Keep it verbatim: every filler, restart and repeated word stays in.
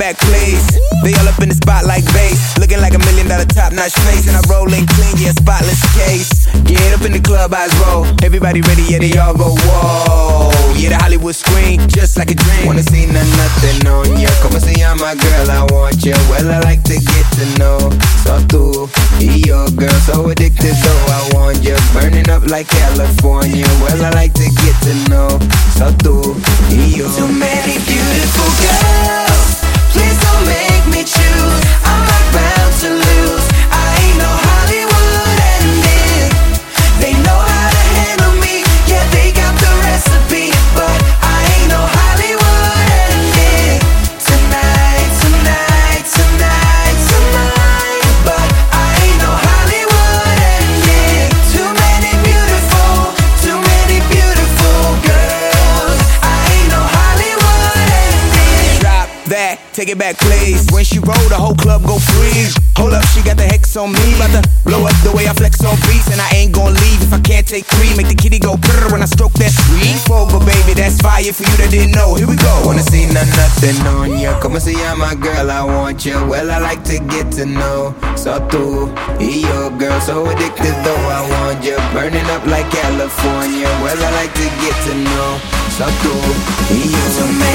back, please. They all up in the spot like bass, looking like a million dollar top notch face. And I roll in clean, yeah, spotless case. Get up in the club, eyes roll. Everybody ready, yeah, they all go, whoa. Yeah, the Hollywood screen, just like a dream. Wanna see none, nothing on ya. Como se llama, girl, I want ya. Well, I like to get to know. So tú y yo, girl, so addicted though I want ya. Burning up like California. Well, I like to get to know. So tú y yo. Too many beautiful girls, please don't make me choose. I'm not bound to lose. I ain't no Hollywood ending. They know how to handle me, yeah, they got the recipe. But I ain't no Hollywood ending. Tonight, tonight, tonight, tonight. But I ain't no Hollywood ending. Too many beautiful, too many beautiful girls. I ain't no Hollywood ending. Drop that, take it back, please. When she roll, the whole club go freeze. Hold up, she got the hex on me. About to blow up the way I flex on beats. And I ain't gon' leave if I can't take three. Make the kitty go brrr when I stroke that sweet Fogo, baby, that's fire for you that didn't know. Here we go. Wanna see none, nothing on ya. Como se llama, girl, I want ya. Well, I like to get to know. So tú y yo, girl, so addicted though I want ya. Burning up like California. Well, I like to get to know. So tú y yo.